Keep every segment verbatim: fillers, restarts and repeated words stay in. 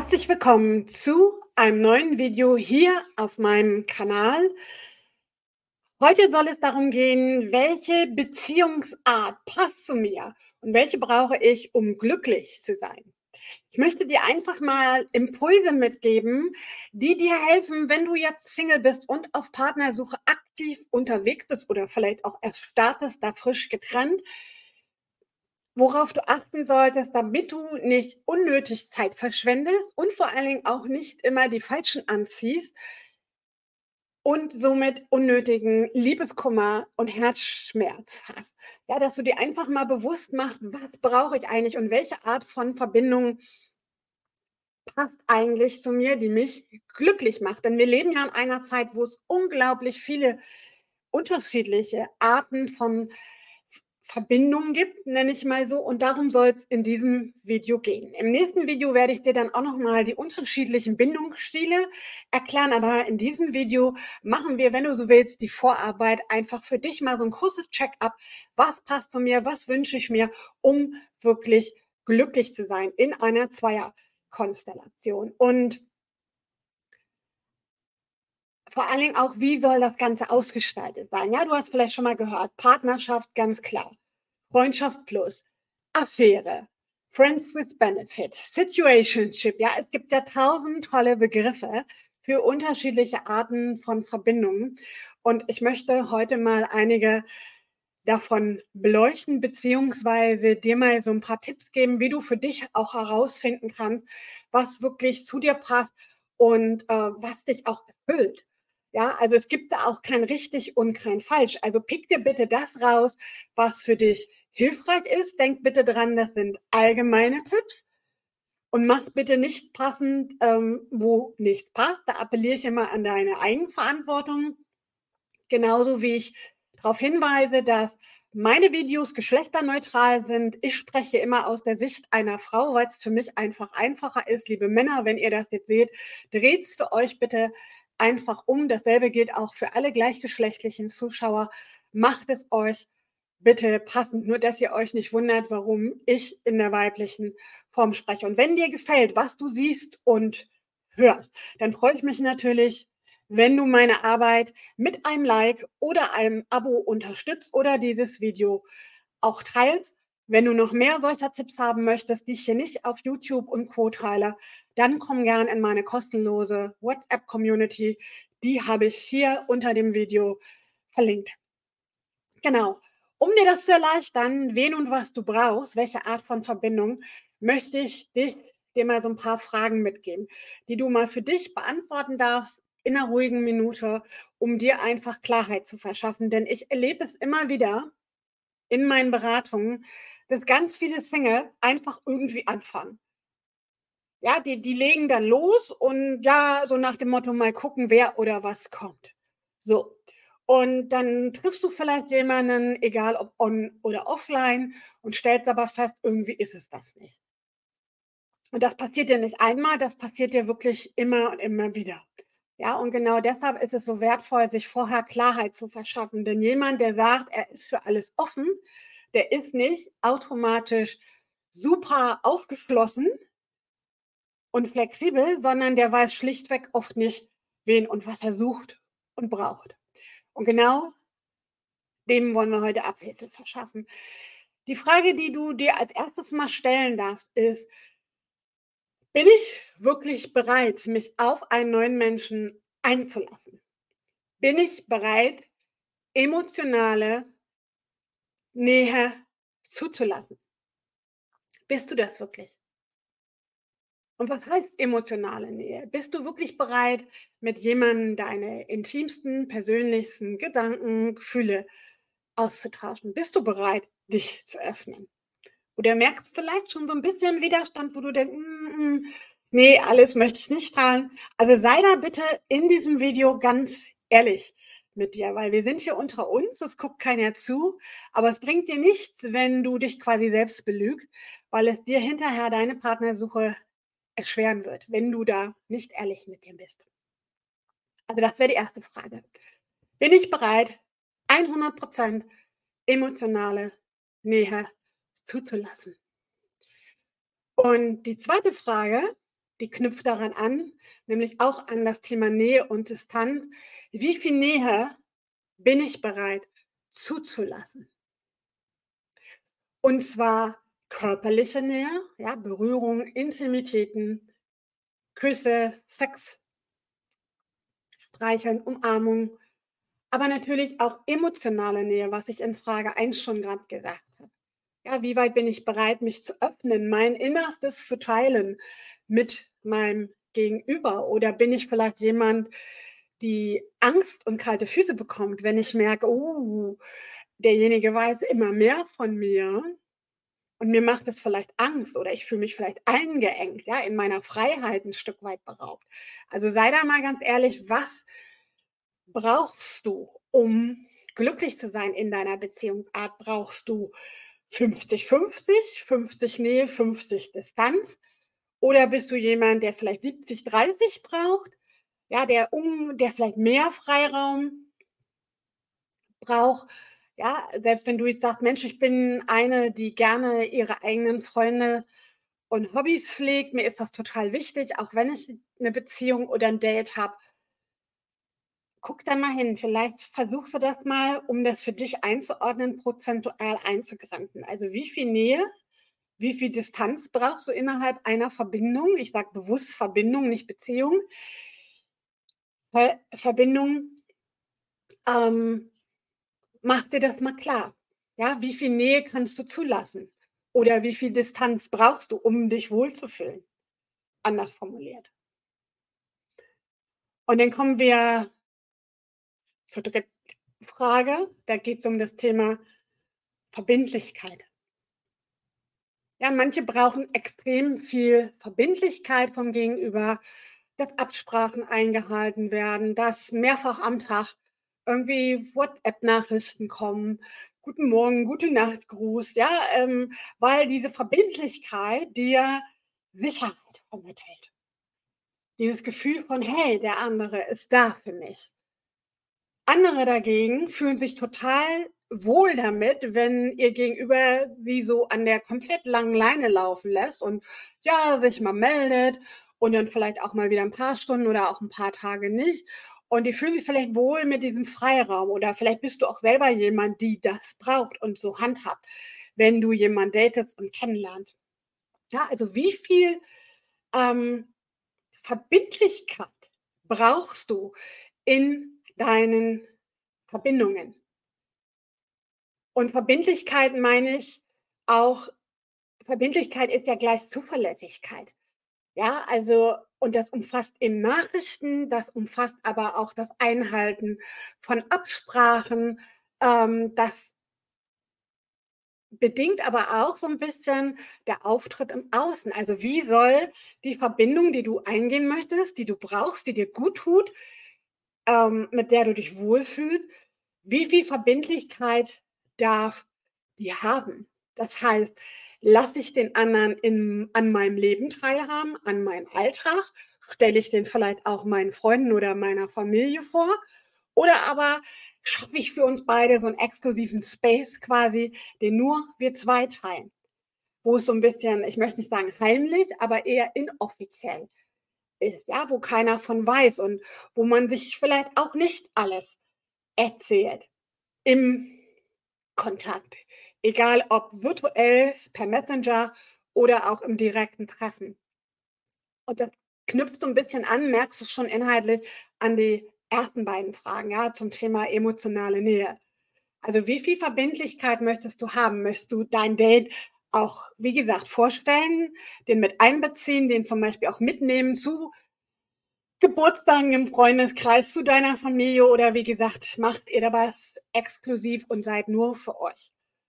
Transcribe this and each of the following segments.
Herzlich willkommen zu einem neuen Video hier auf meinem Kanal. Heute soll es darum gehen, welche Beziehungsart passt zu mir und welche brauche ich, um glücklich zu sein. Ich möchte dir einfach mal Impulse mitgeben, die dir helfen, wenn du jetzt Single bist und auf Partnersuche aktiv unterwegs bist oder vielleicht auch erst startest, da frisch getrennt, worauf du achten solltest, damit du nicht unnötig Zeit verschwendest und vor allen Dingen auch nicht immer die Falschen anziehst und somit unnötigen Liebeskummer und Herzschmerz hast. Ja, dass du dir einfach mal bewusst machst, was brauche ich eigentlich und welche Art von Verbindung passt eigentlich zu mir, die mich glücklich macht. Denn wir leben ja in einer Zeit, wo es unglaublich viele unterschiedliche Arten von Verbindungen gibt, nenne ich mal so, und darum soll es in diesem Video gehen. Im nächsten Video werde ich dir dann auch noch mal die unterschiedlichen Bindungsstile erklären, aber in diesem Video machen wir, wenn du so willst, die Vorarbeit einfach für dich mal so ein kurzes Check-up. Was passt zu mir? Was wünsche ich mir, um wirklich glücklich zu sein in einer Zweierkonstellation? Und vor allen Dingen auch, wie soll das Ganze ausgestaltet sein? Ja, du hast vielleicht schon mal gehört, Partnerschaft, ganz klar. Freundschaft plus, Affäre, Friends with Benefit, Situationship. Ja, es gibt ja tausend tolle Begriffe für unterschiedliche Arten von Verbindungen. Und ich möchte heute mal einige davon beleuchten, beziehungsweise dir mal so ein paar Tipps geben, wie du für dich auch herausfinden kannst, was wirklich zu dir passt und äh, was dich auch erfüllt. Ja, also es gibt da auch kein richtig und kein falsch. Also pick dir bitte das raus, was für dich hilfreich ist. Denk bitte dran, das sind allgemeine Tipps. Und mach bitte nicht passend, ähm, wo nichts passt. Da appelliere ich immer an deine Eigenverantwortung. Genauso wie ich darauf hinweise, dass meine Videos geschlechterneutral sind. Ich spreche immer aus der Sicht einer Frau, weil es für mich einfach einfacher ist. Liebe Männer, wenn ihr das jetzt seht, dreht's für euch bitte einfach um. Dasselbe gilt auch für alle gleichgeschlechtlichen Zuschauer. Macht es euch bitte passend, nur dass ihr euch nicht wundert, warum ich in der weiblichen Form spreche. Und wenn dir gefällt, was du siehst und hörst, dann freue ich mich natürlich, wenn du meine Arbeit mit einem Like oder einem Abo unterstützt oder dieses Video auch teilst. Wenn du noch mehr solcher Tipps haben möchtest, die ich hier nicht auf YouTube und Co. teile, dann komm gern in meine kostenlose WhatsApp-Community. Die habe ich hier unter dem Video verlinkt. Genau. Um dir das zu erleichtern, wen und was du brauchst, welche Art von Verbindung, möchte ich dich dir mal so ein paar Fragen mitgeben, die du mal für dich beantworten darfst in einer ruhigen Minute, um dir einfach Klarheit zu verschaffen. Denn ich erlebe es immer wieder in meinen Beratungen, dass ganz viele Singles einfach irgendwie anfangen. Ja, die die legen dann los und ja, so nach dem Motto: „Mal gucken, wer oder was kommt.“ So. Und dann triffst du vielleicht jemanden, egal ob on oder offline, und stellst aber fest, irgendwie ist es das nicht. Und das passiert dir nicht einmal, das passiert dir wirklich immer und immer wieder. Ja, und genau deshalb ist es so wertvoll, sich vorher Klarheit zu verschaffen. Denn jemand, der sagt, er ist für alles offen, der ist nicht automatisch super aufgeschlossen und flexibel, sondern der weiß schlichtweg oft nicht, wen und was er sucht und braucht. Und genau dem wollen wir heute Abhilfe verschaffen. Die Frage, die du dir als erstes mal stellen darfst, ist: Bin ich wirklich bereit, mich auf einen neuen Menschen einzulassen? Bin ich bereit, emotionale Nähe zuzulassen? Bist du das wirklich? Und was heißt emotionale Nähe? Bist du wirklich bereit, mit jemandem deine intimsten, persönlichsten Gedanken, Gefühle auszutauschen? Bist du bereit, dich zu öffnen? Oder merkst du vielleicht schon so ein bisschen Widerstand, wo du denkst: „Hm, hm, ne, alles möchte ich nicht teilen.“ Also, sei da bitte in diesem Video ganz ehrlich mit dir, weil wir sind hier unter uns, es guckt keiner zu, aber es bringt dir nichts, wenn du dich quasi selbst belügst, weil es dir hinterher deine Partnersuche erschweren wird, wenn du da nicht ehrlich mit dir bist. Also, das wäre die erste Frage. Bin ich bereit, hundert emotionale Nähe zuzulassen? Und die zweite Frage: die knüpft daran an, nämlich auch an das Thema Nähe und Distanz. Wie viel Nähe bin ich bereit zuzulassen? Und zwar körperliche Nähe, ja, Berührung, Intimitäten, Küsse, Sex, Streicheln, Umarmung, aber natürlich auch emotionale Nähe, was ich in Frage eins schon gerade gesagt habe. Ja, wie weit bin ich bereit, mich zu öffnen, mein Innerstes zu teilen mit meinem Gegenüber? Oder bin ich vielleicht jemand, die Angst und kalte Füße bekommt, wenn ich merke, oh, derjenige weiß immer mehr von mir und mir macht es vielleicht Angst oder ich fühle mich vielleicht eingeengt, ja, in meiner Freiheit ein Stück weit beraubt. Also sei da mal ganz ehrlich, was brauchst du, um glücklich zu sein in deiner Beziehungsart? Brauchst du fünfzig fünfzig, fünfzig Nähe, fünfzig Distanz? Oder bist du jemand, der vielleicht siebzig dreißig braucht, ja, der um der vielleicht mehr Freiraum braucht? Ja, selbst wenn du jetzt sagst: „Mensch, ich bin eine, die gerne ihre eigenen Freunde und Hobbys pflegt. Mir ist das total wichtig, auch wenn ich eine Beziehung oder ein Date habe.“ Guck da mal hin. Vielleicht versuchst du das mal, um das für dich einzuordnen, prozentual einzugrenzen. Also, wie viel Nähe, wie viel Distanz brauchst du innerhalb einer Verbindung? Ich sage bewusst Verbindung, nicht Beziehung. Weil Verbindung, ähm, mach dir das mal klar. Ja, wie viel Nähe kannst du zulassen? Oder wie viel Distanz brauchst du, um dich wohlzufühlen? Anders formuliert. Und dann kommen wir zur dritten Frage. Da geht es um das Thema Verbindlichkeit. Ja, manche brauchen extrem viel Verbindlichkeit vom Gegenüber, dass Absprachen eingehalten werden, dass mehrfach am Tag irgendwie WhatsApp-Nachrichten kommen, „Guten Morgen, gute Nacht, Gruß“, ja, ähm, weil diese Verbindlichkeit dir Sicherheit vermittelt. Dieses Gefühl von: „Hey, der andere ist da für mich.“ Andere dagegen fühlen sich total wohl damit, wenn ihr Gegenüber sie so an der komplett langen Leine laufen lässt und, ja, sich mal meldet und dann vielleicht auch mal wieder 'n paar Stunden oder auch 'n paar Tage nicht. Und die fühlen sich vielleicht wohl mit diesem Freiraum oder vielleicht bist du auch selber jemand, die das braucht und so handhabt, wenn du jemand datest und kennenlernst. Ja, also wie viel, ähm, Verbindlichkeit brauchst du in deinen Verbindungen? Und Verbindlichkeit meine ich auch, Verbindlichkeit ist ja gleich Zuverlässigkeit. Ja, also und das umfasst eben Nachrichten, das umfasst aber auch das Einhalten von Absprachen. Ähm, das bedingt aber auch so 'n bisschen der Auftritt im Außen. Also, wie soll die Verbindung, die du eingehen möchtest, die du brauchst, die dir guttut, ähm, mit der du dich wohlfühlst, wie viel Verbindlichkeit darf die haben? Das heißt, lasse ich den anderen in an meinem Leben teilhaben, an meinem Alltag? Stelle ich den vielleicht auch meinen Freunden oder meiner Familie vor? Oder aber schaffe ich für uns beide so 'n exklusiven Space quasi, den nur wir zwei teilen, wo es so 'n bisschen, ich möchte nicht sagen heimlich, aber eher inoffiziell ist, ja, wo keiner von weiß und wo man sich vielleicht auch nicht alles erzählt im Kontakt, egal ob virtuell, per Messenger oder auch im direkten Treffen. Und das knüpft so 'n bisschen an, merkst du schon inhaltlich, an die ersten beiden Fragen, ja, zum Thema emotionale Nähe. Also, wie viel Verbindlichkeit möchtest du haben? Möchtest du dein Date auch, wie gesagt, vorstellen, den mit einbeziehen, den zum Beispiel auch mitnehmen zu Geburtstagen im Freundeskreis, zu deiner Familie oder wie gesagt, macht ihr da was exklusiv und seid nur für euch?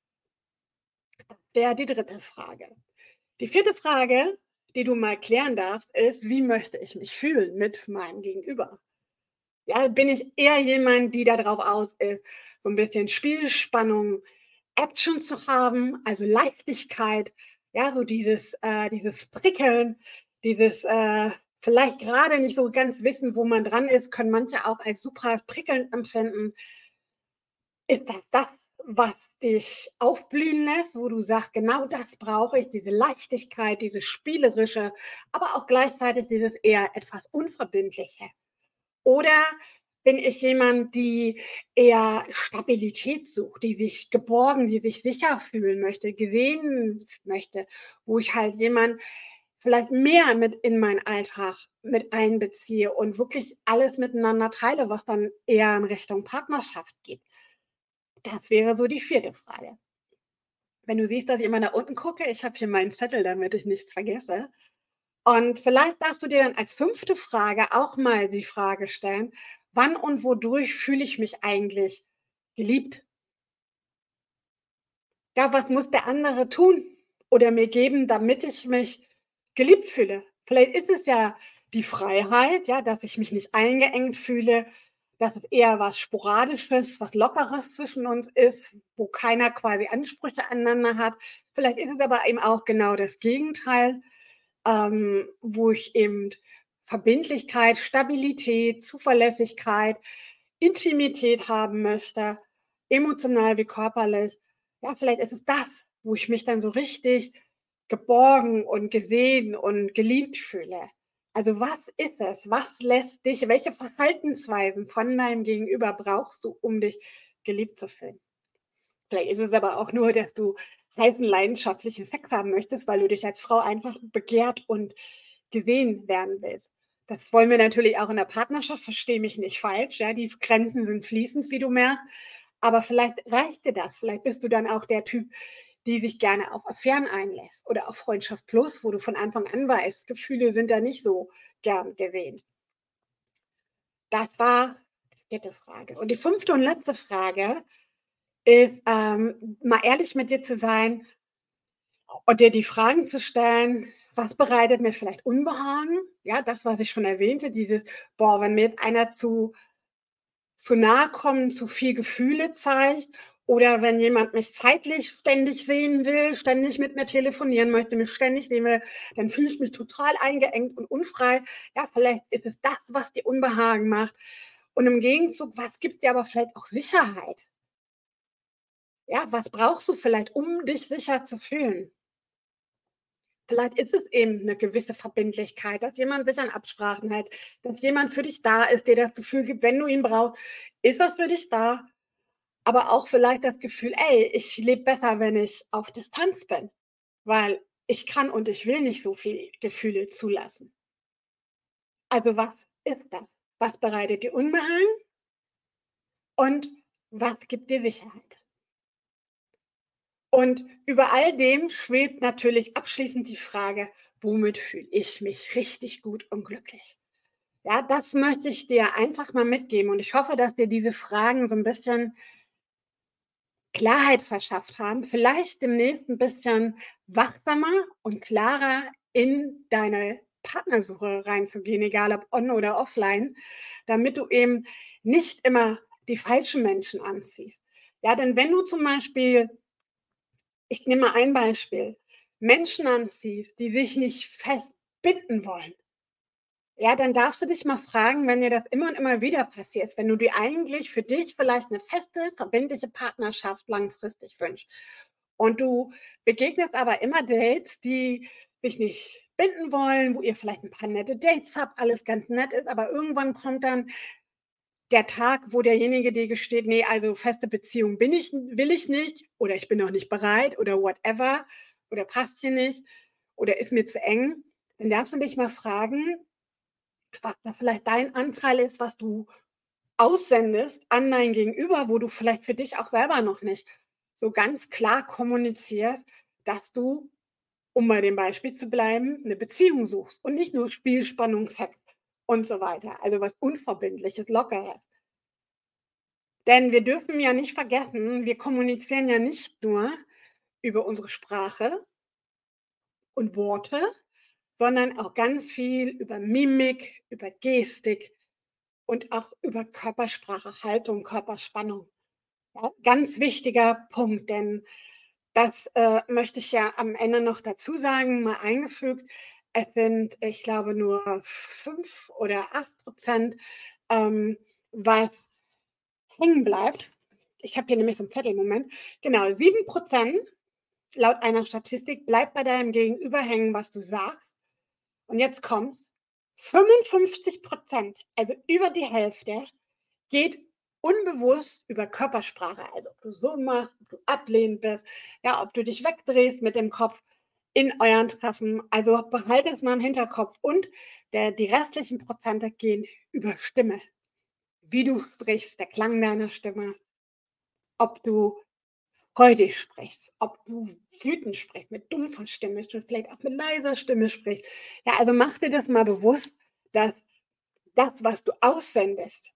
Wäre die dritte Frage. Die vierte Frage, die du mal klären darfst, ist: Wie möchte ich mich fühlen mit meinem Gegenüber? Ja, bin ich eher jemand, die da drauf aus ist, so 'n bisschen Spiel, Spannung, Action zu haben, also Leichtigkeit, ja, so dieses äh, dieses Prickeln, dieses, äh, vielleicht grade nicht so ganz wissen, wo man dran ist, können manche auch als super prickelnd empfinden. Ist das das, was dich aufblühen lässt, wo du sagst: „Genau das brauche ich, diese Leichtigkeit, dieses Spielerische, aber auch gleichzeitig dieses eher etwas Unverbindliche?“ Oder bin ich jemand, die eher Stabilität sucht, die sich geborgen, die sich sicher fühlen möchte, gesehen möchte, wo ich halt jemand vielleicht mehr mit in meinen Alltag mit einbeziehe und wirklich alles miteinander teile, was dann eher in Richtung Partnerschaft geht? Das wäre so die vierte Frage. Wenn du siehst, dass ich immer nach unten gucke, ich habe hier meinen Zettel, damit ich nichts vergesse. Und vielleicht darfst du dir dann als fünfte Frage auch mal die Frage stellen: „Wann und wodurch fühle ich mich eigentlich geliebt?“ Ja, was muss der andere tun oder mir geben, damit ich mich geliebt fühle? Vielleicht ist es ja die Freiheit, ja, dass ich mich nicht eingeengt fühle, dass es eher was Sporadisches, was Lockeres zwischen uns ist, wo keiner quasi Ansprüche aneinander hat. Vielleicht ist es aber eben auch genau das Gegenteil, ähm, wo ich eben Verbindlichkeit, Stabilität, Zuverlässigkeit, Intimität haben möchte, emotional wie körperlich. Ja, vielleicht ist es das, wo ich mich dann so richtig geborgen und gesehen und geliebt fühle. Also was ist es? Was lässt dich, welche Verhaltensweisen von deinem Gegenüber brauchst du, um dich geliebt zu fühlen? Vielleicht ist es aber auch nur, dass du heißen, leidenschaftlichen Sex haben möchtest, weil du dich als Frau einfach begehrt und gesehen werden willst. Das wollen wir natürlich auch in der Partnerschaft, verstehe mich nicht falsch, ja, die Grenzen sind fließend, wie du merkst, aber vielleicht reicht dir das. Vielleicht bist du dann auch der Typ, die sich gerne auf Affären einlässt oder auf Freundschaft plus, wo du von Anfang an weißt, Gefühle sind da nicht so gern gesehen. Das war die vierte Frage. Und die fünfte und letzte Frage ist, ähm, mal ehrlich mit dir zu sein und dir die Fragen zu stellen: „Was bereitet mir vielleicht Unbehagen?“ Ja, das, was ich schon erwähnte, dieses: „Boah, wenn mir jetzt einer zu zu nahe kommt, zu viel Gefühle zeigt oder wenn jemand mich zeitlich ständig sehen will, ständig mit mir telefonieren möchte, mich ständig sehen will, dann fühle ich mich total eingeengt und unfrei.“ Ja, vielleicht ist es das, was dir Unbehagen macht. Und im Gegenzug, was gibt dir aber vielleicht auch Sicherheit? Ja, was brauchst du vielleicht, um dich sicher zu fühlen? Vielleicht ist es eben 'ne gewisse Verbindlichkeit, dass jemand sich an Absprachen hält, dass jemand für dich da ist, dir das Gefühl gibt, wenn du ihn brauchst, ist er für dich da, aber auch vielleicht das Gefühl: „Ey, ich lebe besser, wenn ich auf Distanz bin, weil ich kann und ich will nicht so viel Gefühle zulassen.“ Also, was ist das? Was bereitet dir Unbehagen und was gibt dir Sicherheit? Und über all dem schwebt natürlich abschließend die Frage: „Womit fühle ich mich richtig gut und glücklich?“ Ja, das möchte ich dir einfach mal mitgeben und ich hoffe, dass dir diese Fragen so 'n bisschen Klarheit verschafft haben, vielleicht demnächst 'n bisschen wachsamer und klarer in deine Partnersuche reinzugehen, egal ob on oder offline, damit du eben nicht immer die falschen Menschen anziehst. Ja, denn wenn du zum Beispiel ich nehme mal ein Beispiel, Menschen anziehst, die sich nicht fest binden wollen, ja, dann darfst du dich mal fragen, wenn dir das immer und immer wieder passiert, wenn du dir eigentlich für dich vielleicht 'ne feste, verbindliche Partnerschaft langfristig wünschst und du begegnest aber immer Dates, die sich nicht binden wollen, wo ihr vielleicht 'n paar nette Dates habt, alles ganz nett ist, aber irgendwann kommt dann der Tag, wo derjenige dir gesteht: „Ne, also feste Beziehung bin ich will ich nicht oder ich bin noch nicht bereit“ oder whatever oder „passt hier nicht“ oder „ist mir zu eng“, dann darfst du dich mal fragen, was da vielleicht dein Anteil ist, was du aussendest an dein Gegenüber, wo du vielleicht für dich auch selber noch nicht so ganz klar kommunizierst, dass du, um bei dem Beispiel zu bleiben, 'ne Beziehung suchst und nicht nur Spiel, Spannung, Sex und so weiter, also was Unverbindliches, Lockeres. Denn wir dürfen ja nicht vergessen, wir kommunizieren ja nicht nur über unsere Sprache und Worte, sondern auch ganz viel über Mimik, über Gestik und auch über Körpersprache, Haltung, Körperspannung. Ja, ganz wichtiger Punkt, denn das, äh, möchte ich ja am Ende noch dazu sagen, mal eingefügt. Es sind, ich glaube, nur fünf oder acht Prozent, ähm, was hängen bleibt Ich habe hier nämlich so einen Zettel, Moment. Genau, sieben Prozent laut einer Statistik bleibt bei deinem Gegenüber hängen, was du sagst. Und jetzt kommt's, fünfundfünfzig Prozent, also über die Hälfte, geht unbewusst über Körpersprache, also ob du so machst, ob du ablehnend bist, ja, ob du dich wegdrehst mit dem Kopf in euren Treffen. Also behalte es mal im Hinterkopf. Und der, die restlichen Prozente gehen über Stimme. Wie du sprichst, der Klang deiner Stimme, ob du freudig sprichst, ob du wütend sprichst, mit dumpfer Stimme, vielleicht auch mit leiser Stimme sprichst. Ja, also mach dir das mal bewusst, dass das, was du aussendest,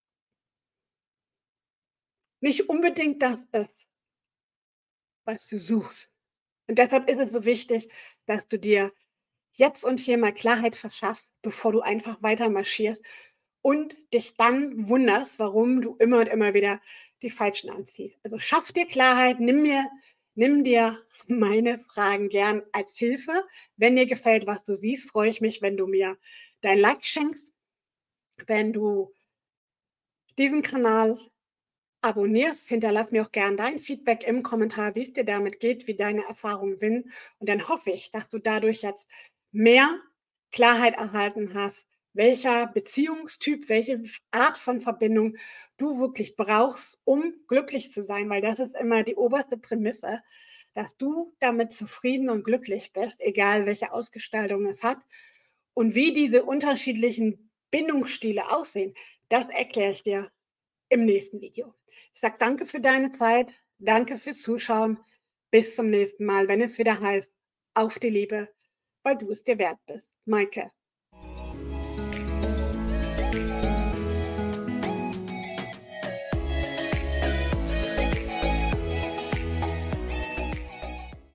nicht unbedingt das ist, was du suchst. Und deshalb ist es so wichtig, dass du dir jetzt und hier mal Klarheit verschaffst, bevor du einfach weiter marschierst und dich dann wunderst, warum du immer und immer wieder die Falschen anziehst. Also schaff dir Klarheit, nimm mir, nimm dir meine Fragen gern als Hilfe. Wenn dir gefällt, was du siehst, freue ich mich, wenn du mir dein Like schenkst, wenn du diesen Kanal abonnierst, hinterlass mir auch gern dein Feedback im Kommentar, wie es dir damit geht, wie deine Erfahrungen sind. Und dann hoffe ich, dass du dadurch jetzt mehr Klarheit erhalten hast, welcher Beziehungstyp, welche Art von Verbindung du wirklich brauchst, um glücklich zu sein, weil das ist immer die oberste Prämisse, dass du damit zufrieden und glücklich bist, egal welche Ausgestaltung es hat. Und wie diese unterschiedlichen Bindungsstile aussehen, das erkläre ich dir im nächsten Video. Ich sage danke für deine Zeit, danke fürs Zuschauen. Bis zum nächsten Mal, wenn es wieder heißt, auf die Liebe, weil du es dir wert bist. Maike.